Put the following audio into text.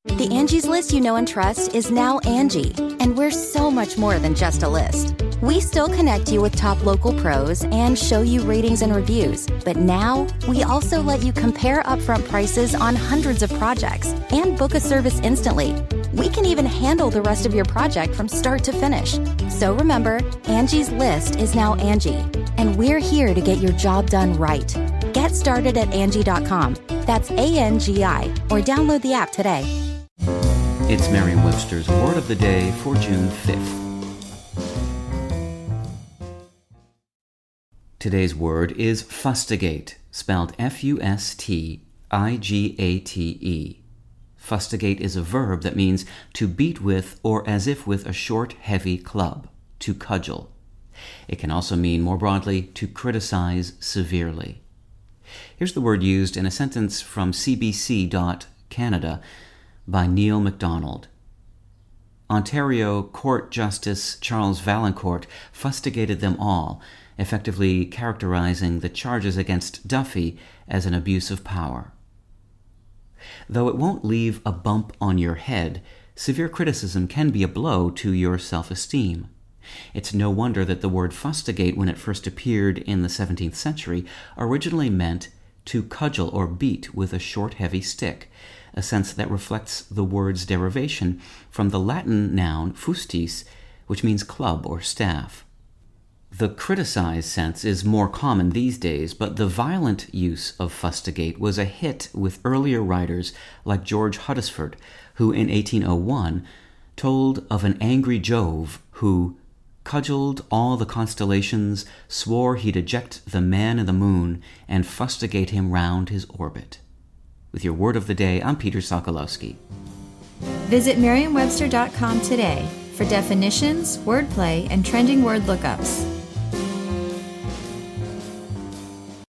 The Angie's List you know and trust is now Angie, and we're so much more than just a list. We still connect you with top local pros and show you ratings and reviews, but now we also let you compare upfront prices on hundreds of projects and book a service instantly. We can even handle the rest of your project from start to finish. So remember, Angie's List is now Angie, and we're here to get your job done right. Get started at Angie.com. That's ANGI, or download the app today. It's Merriam-Webster's Word of the Day for June 5th. Today's word is fustigate, spelled Fustigate. Fustigate is a verb that means to beat with or as if with a short, heavy club, to cudgel. It can also mean, more broadly, to criticize severely. Here's the word used in a sentence from CBC.Canada by Neil MacDonald. Ontario Court Justice Charles Vaillancourt fustigated them all, effectively characterizing the charges against Duffy as an abuse of power. Though it won't leave a bump on your head, severe criticism can be a blow to your self-esteem. It's no wonder that the word fustigate, when it first appeared in the 17th century, originally meant to cudgel or beat with a short, heavy stick, a sense that reflects the word's derivation from the Latin noun fustis, which means club or staff. The criticize sense is more common these days, but the violent use of fustigate was a hit with earlier writers like George Huddesford, who in 1801 told of an angry Jove who cudgelled all the constellations, swore he'd eject the man in the moon, and fustigate him round his orbit. With your Word of the Day, I'm Peter Sokolowski. Visit Merriam-Webster.com today for definitions, wordplay, and trending word lookups.